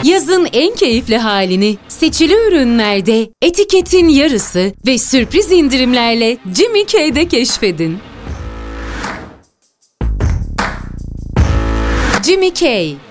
Yazın en keyifli halini seçili ürünlerde, etiketin yarısı ve sürpriz indirimlerle Jimmy K'de keşfedin. Jimmy K